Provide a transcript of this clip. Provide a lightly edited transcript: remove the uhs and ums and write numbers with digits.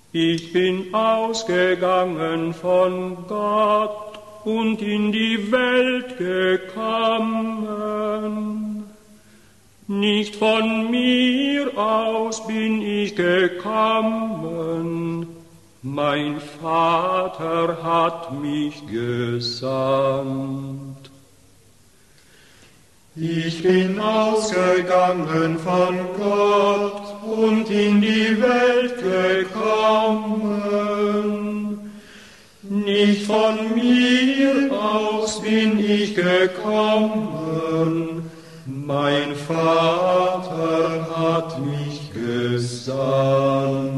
Ich bin ausgegangen von Gott und in die Welt gekommen. Nicht von mir aus bin ich gekommen, mein Vater hat mich gesandt. Ich bin ausgegangen von Gott und in die Welt gekommen. Nicht von mir aus bin ich gekommen, mein Vater hat mich gesandt.